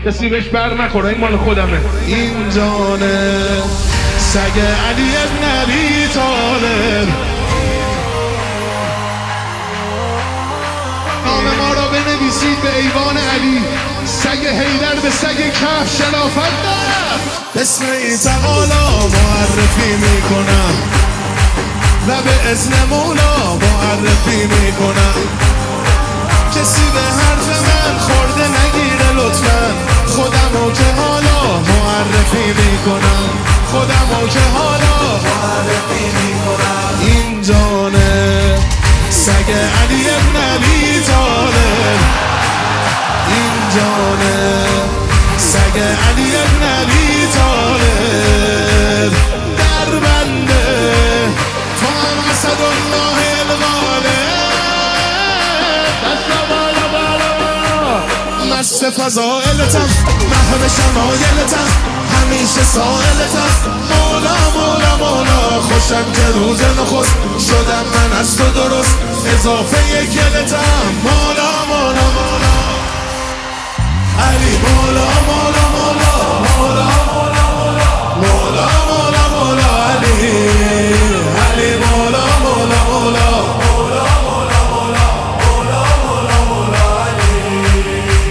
کسی بهش بر نخوره، این مال خودمه. این جانه سگ علی ابن ابی طالب، نام ما را بنویسید به ایوان علی. سگ حیدر به سگ کهف شرافت دارد. بسم تعالی معرفی میکنم و به اذن مولا معرفی میکنم. کسی به حرف من خورده نگیره لطفا. خودمو که حالا معرفی میکنم، خودمو که حالا معرفی میکنم. این جانه سگ علی ابن ابی طالب، این جانه سگ علی ابن ابی طالب. در بنده تو هم اسدالله الغالب. دست بالا بالا، مست فضائلتم، محو شمایلتم، همیشه سائلتم. مولا مولا مولا، خوشم که روز نخست شدم من از تو درست اضافه گلتم. مولا مولا مولا علی، مولا مولا مولا مولا مولا مولا مولا مولا علی، علی مولا مولا مولا مولا مولا مولا مولا مولا مولا علی.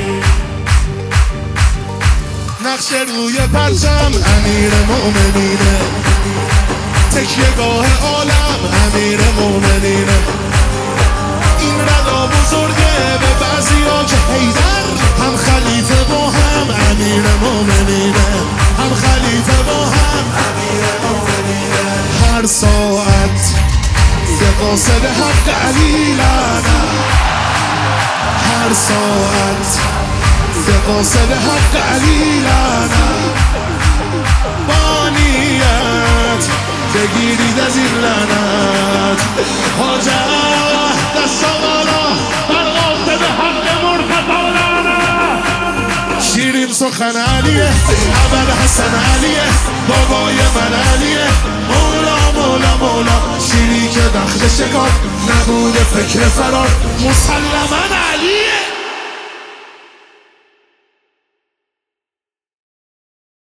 نقش روی پرچم امیر مومنینه، تکیهگاه عالم امیر مومنینه. این ردا بزرگه به بعضیا که حیدر هم خلیفه با هم امیر مومنینه، هم خلیفه با هم امیر مومنینه. هر ساعت به قاصد حق علی لعنت، هر ساعت به قاصد حق علی لعنت. با نیت بگیرید از این لعنت. حاجت دست بالا بر قاصد حق مرتضی لعنت. شیرین سخن علیه، ابر حسن علیه، بابای من علیه. مولا مولا مولا، شیری که دخل شکار نبوده فکر فرار، مسلماً علیه.